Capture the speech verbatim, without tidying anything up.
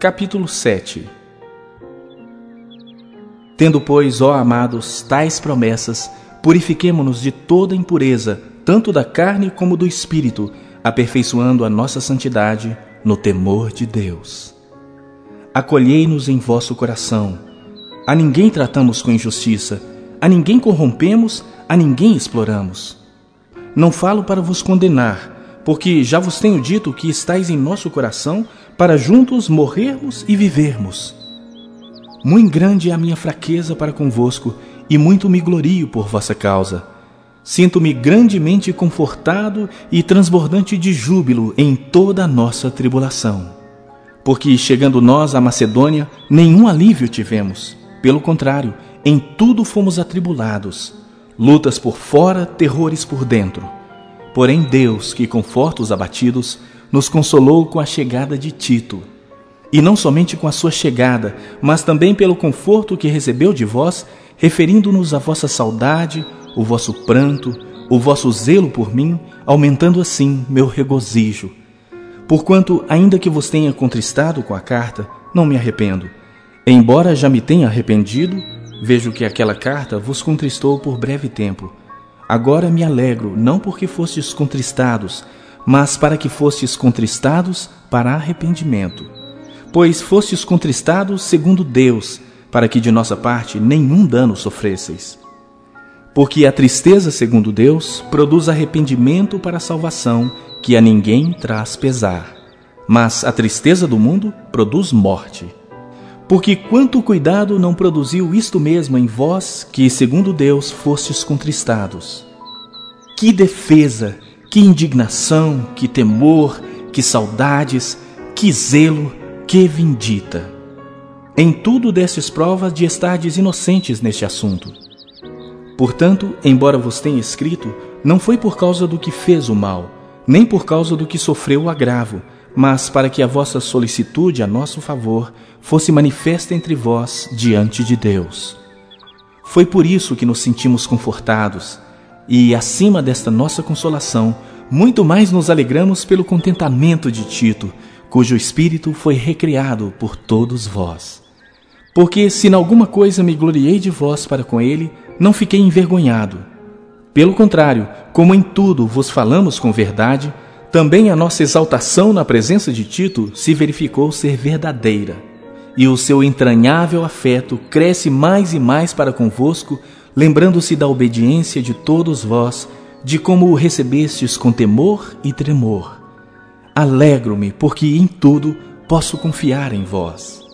capítulo sete. Tendo, pois, ó amados, tais promessas, purifiquemo-nos de toda impureza, tanto da carne como do espírito, aperfeiçoando a nossa santidade no temor de Deus. Acolhei-nos em vosso coração. A ninguém tratamos com injustiça, a ninguém corrompemos, a ninguém exploramos. Não falo para vos condenar, porque já vos tenho dito que estáis em nosso coração para juntos morrermos e vivermos. Muito grande é a minha fraqueza para convosco, e muito me glorio por vossa causa. Sinto-me grandemente confortado e transbordante de júbilo em toda a nossa tribulação. Porque, chegando nós à Macedônia, nenhum alívio tivemos. Pelo contrário, em tudo fomos atribulados. Lutas por fora, terrores por dentro. Porém Deus, que conforta os abatidos, nos consolou com a chegada de Tito. E não somente com a sua chegada, mas também pelo conforto que recebeu de vós, referindo-nos à vossa saudade, o vosso pranto, o vosso zelo por mim, aumentando assim meu regozijo. Porquanto, ainda que vos tenha contristado com a carta, não me arrependo. Embora já me tenha arrependido, vejo que aquela carta vos contristou por breve tempo. Agora me alegro, não porque fostes contristados, mas para que fostes contristados para arrependimento. Pois fostes contristados segundo Deus, para que de nossa parte nenhum dano sofresseis. Porque a tristeza segundo Deus produz arrependimento para a salvação, que a ninguém traz pesar. Mas a tristeza do mundo produz morte. Porque quanto cuidado não produziu isto mesmo em vós, que segundo Deus fostes contristados. Que defesa, que indignação, que temor, que saudades, que zelo, que vindita. Em tudo destes provas de estardes inocentes neste assunto. Portanto, embora vos tenha escrito, não foi por causa do que fez o mal, nem por causa do que sofreu o agravo, mas para que a vossa solicitude a nosso favor fosse manifesta entre vós diante de Deus. Foi por isso que nos sentimos confortados, e, acima desta nossa consolação, muito mais nos alegramos pelo contentamento de Tito, cujo espírito foi recriado por todos vós. Porque, se em alguma coisa me gloriei de vós para com ele, não fiquei envergonhado. Pelo contrário, como em tudo vos falamos com verdade, também a nossa exaltação na presença de Tito se verificou ser verdadeira, e o seu entranhável afeto cresce mais e mais para convosco, lembrando-se da obediência de todos vós, de como o recebestes com temor e tremor. Alegro-me, porque em tudo posso confiar em vós.